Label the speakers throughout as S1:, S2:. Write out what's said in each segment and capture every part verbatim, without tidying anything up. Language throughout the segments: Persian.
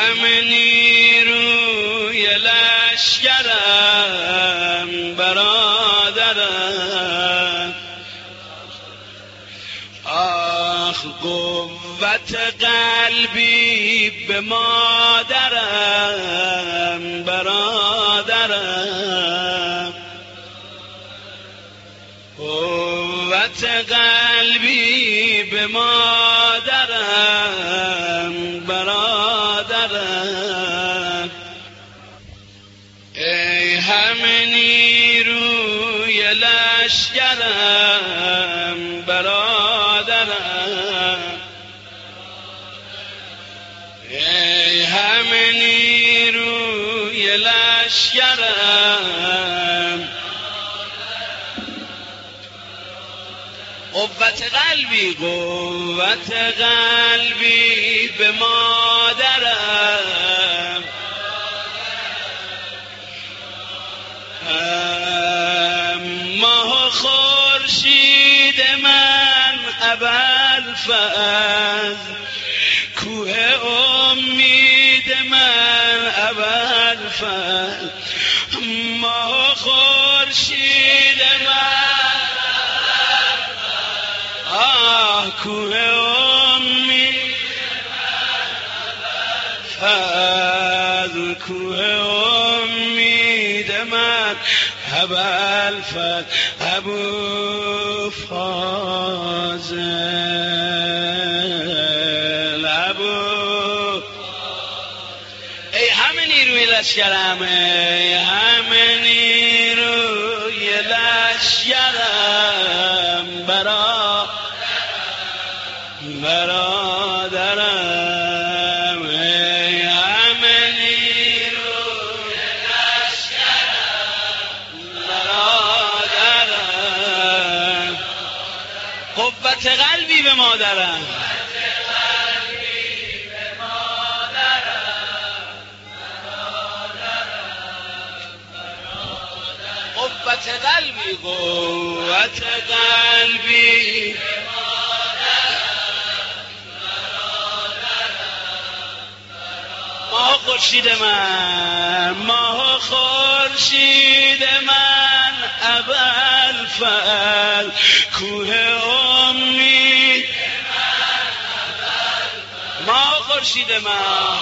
S1: همه نیروی لشکرم برادرم، آخ قوت قلبی به مادرم برادرم، قوت قلبی به مادرم برادرم. ای همه نیروی لشکرم برادرم، ای همه نیروی لشکرم، قوت قلبی قوت قلبی به مادرم، ماه خورشید من ابوالفضل، کوه امید من ابوالفضل، ماه خورشید من آه کوه امید فضل، کوه امید من ابوالفضل، ابو فاضل، ابو. ای همه نیروی لشکرم، ای همه نیروی لشکرم برا برادرم، ای همه نیروی لشکرم برادرم، قوت قلبی به مادرم، قوت قلبی قوت قلبی ماه خورشید من، ماه خورشید من ابوالفضل، کوه امید ماه خورشید من،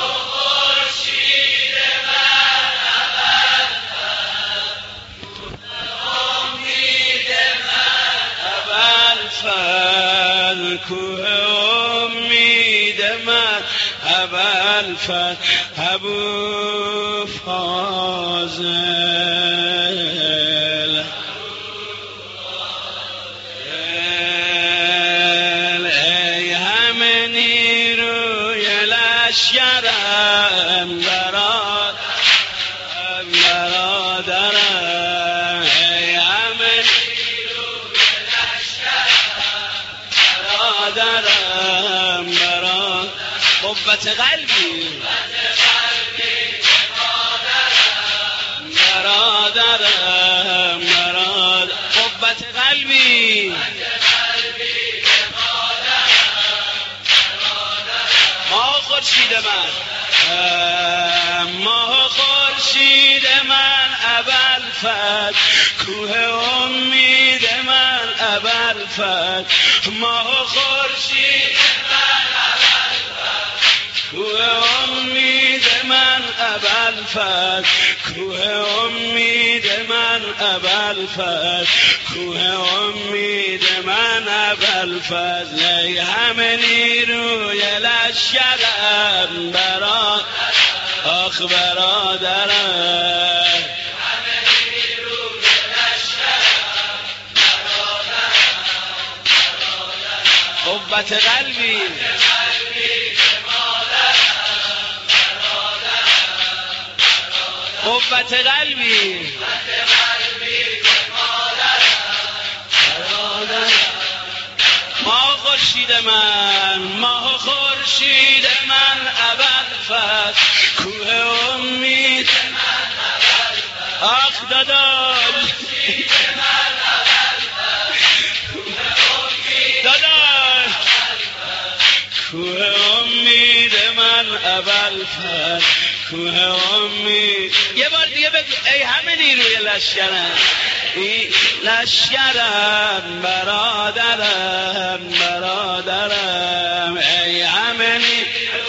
S1: کوه امید من ابوالفضل، ابو فاضل، ای همه نیروی لشکرم برادرم برادرم، ای همه برادرم برادرم، قوت قلبی برادرم برادرم، قوت قلبی ماه خورشید من، ماه خورشید من ابوالفضل، کوه امید من ابوالفضل، ماه خورشید من ابوالفضل، کوه امید من ابوالفضل، کوه امید من ابوالفضل، کوه امید من ابوالفضل، ای همه نیروی لشکرم برادرم، آخ برادرم، قوت قلبی قوت قلبی ماه خورشید من، ماه خورشید من ابوالفضل، کوه امید من ابوالفضل، آخ دادال دادال، کوه امید من اول فر کوه امید. یه بار دیگه بگو ای همه نیروی لشکرم، ای لشکرم برادرم برادرم، ای همه نیروی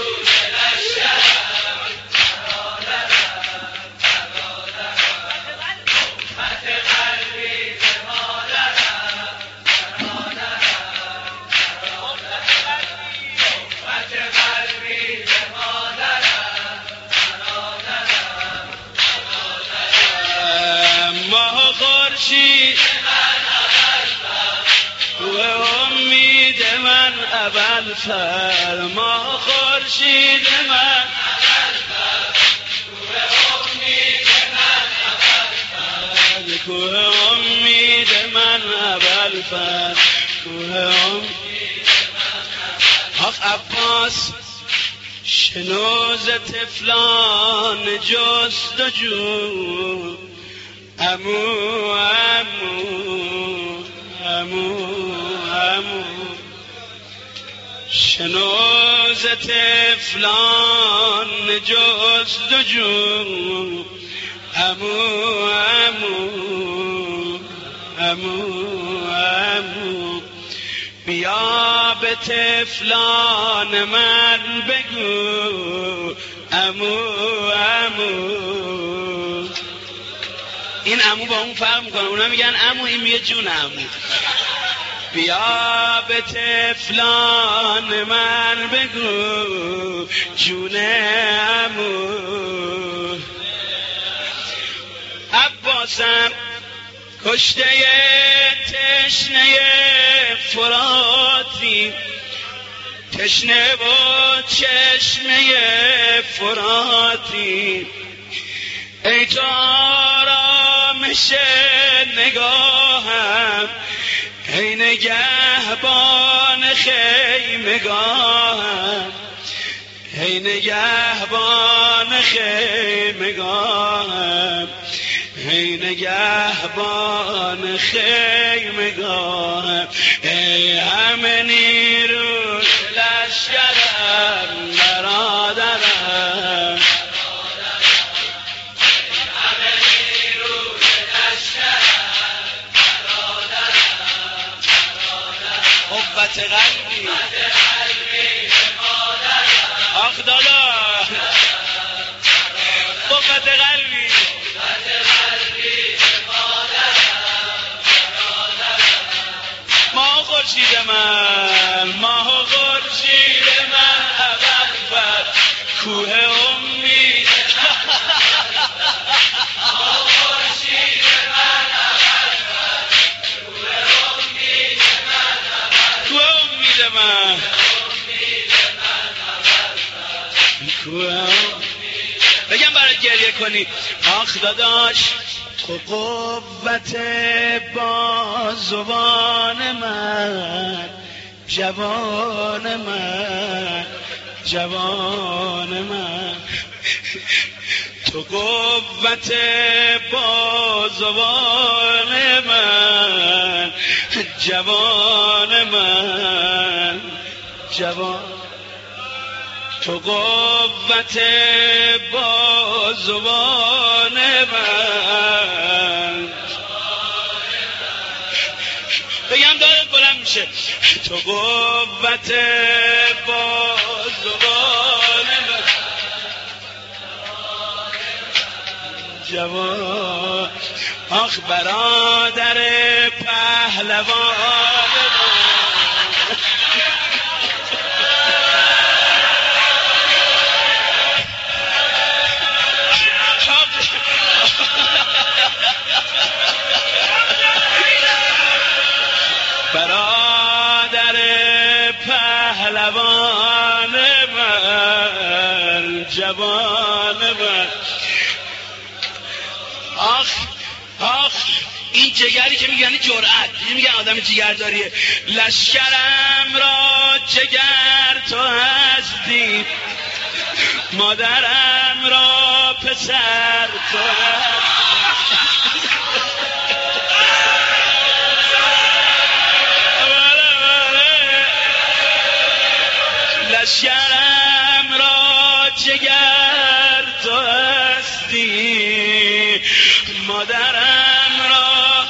S1: خورشید و امید من اول فر، ما خورشید من کوه امید من اول فر، کوه امید من. آخ عباس شنوز طفلان جستجو، امو امو امو امو شنوز طفلان جستجو، امو امو امو امو بیا به طفلان من بگو امو امو. این عمو با اون فرق میکنه، اونا میگن عمو، این میگه جون عمو. بیا به طفلان من بگو جون عمو. عباسم کشته تشنه فراتی، تشنه و چشمه فراتی، ای تو آرامش نگاهم، ای نگهبان خیمگاهم، ای نگهبان خیمگاهم، ای نگهبان خیمگاهم، ای همه نیرو لشکرم برادرم. قوت قلبی آخ دادا، قوت قلبی ماه خورشید من، ماه خورشید من اول فر کوه امید. ماه خورشید من اول فر کوه امید من، کوه امید من کوه. بگم برات گریه کنی آخ داداش، تو قوت بازوان من، جوان من جوان من، تو قوت بازوان من، جوان من جوان، تو قوت بازوان من. بگم دارت بلند میشه، تو قوت بازوان من، جوان. آخ برادر پهلوان برادر پهلوان من، جوان من. آخ آخ این جگری که میگن جرأت، میگن آدم جگرداریه. لشکرم را جگر تو هستی، مادرم را پسر تو هستی. لشکرم را مادرم را.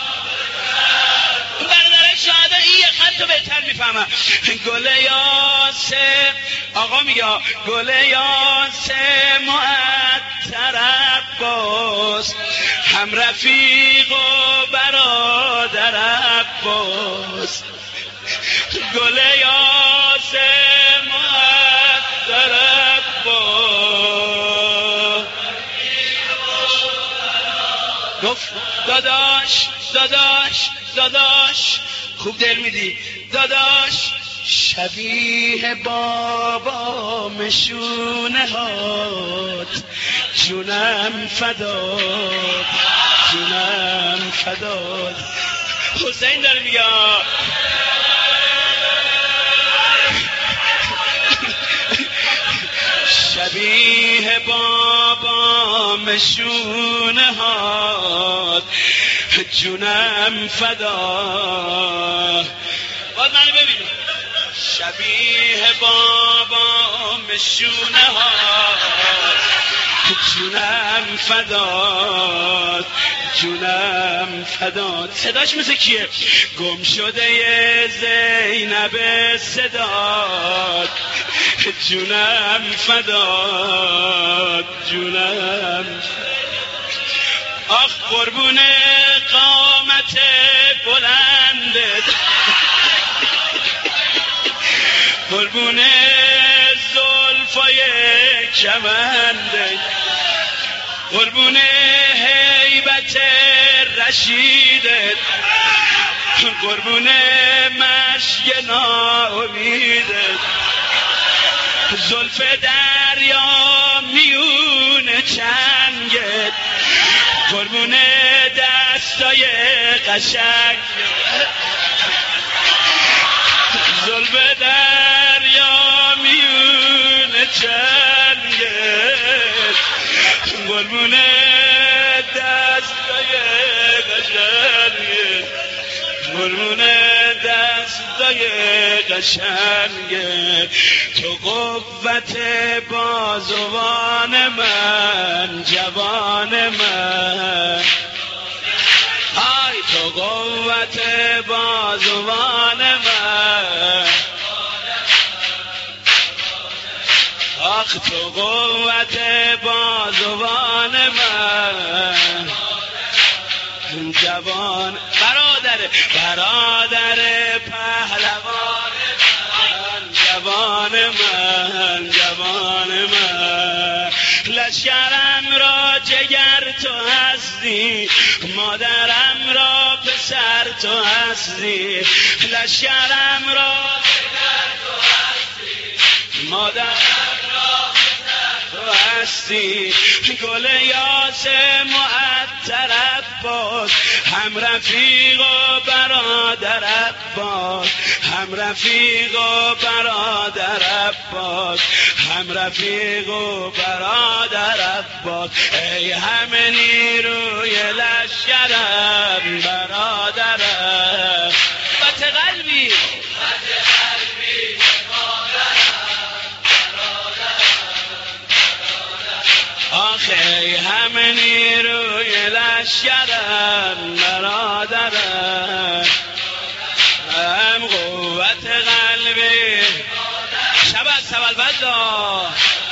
S1: برادر شهدا این یه خط رو بهتر میفهمم. گل یاسه آقا میگه گل یاسه معطر عباس، هم رفیق و برادر عباس. گل یاسه معطر عباس. گفت داداش داداش داداش خوب دل میدی داداش، شبیه بابا مشونه هات، جونم فداد جونم فداد. حسین داره میگه شبیه بابا مشونه هات، جونم فدا. باز منو ببینید شبیه بابا مشونه هات، جونم فداد جونم فداد. صداش مثل کیه؟ گم شده زینب صداد، جونم فداد جونم. آخ قربون قامت بلندت، قربون زلفای کمندت، قربون هیبت رشیدت، قربون مشک ناامیدت. زلف دریا میون چنگت، قربون دستای قشنگ. زلف دریا میون چنگت، قربون دستای قشنگت، قربون دستای قشنگت. تو قوت بازوان من جوان من، ای تو قوت بازوان من، آخ تو قوت بازوان من جوان. برادر برادر پهلوان من، جوان من جوان من. لشکرم را جگر تو هستی، مادرم را پسر تو هستی. لشکرم را جگر تو هستی، مادرم را پسر تو هستی. گل یاس معطر عباس، هم رفیق و برادر عباس، هم رفیق و برادر عباس، هم رفیق و برادر عباس. ای همه نیروی لشکرم برادرم. بط قلبی آخه همه نیروی لشکرم برادرم، هم قوت قلبی شبت سبل بدا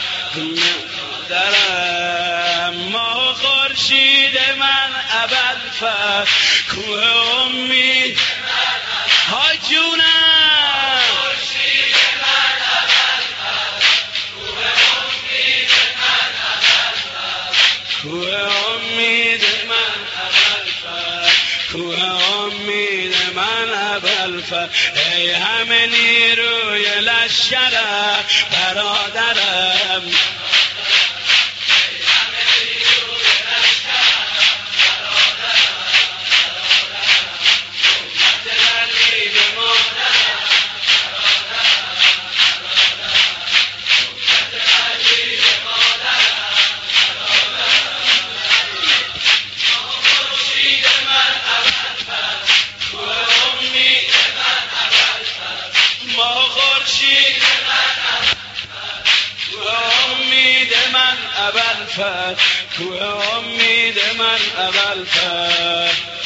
S1: درم. ما خورشید من ابوالفضل، کوه امید ها جونم، خورشید من ابوالفضل، کوه امید من ابوالفضل، کوه امید من ابوالفضل. ای همه نیروی لشکرم برادرم، خورشید من ابوالفضل، کوه امید ابوالفضل کوه امید من ابوالفضل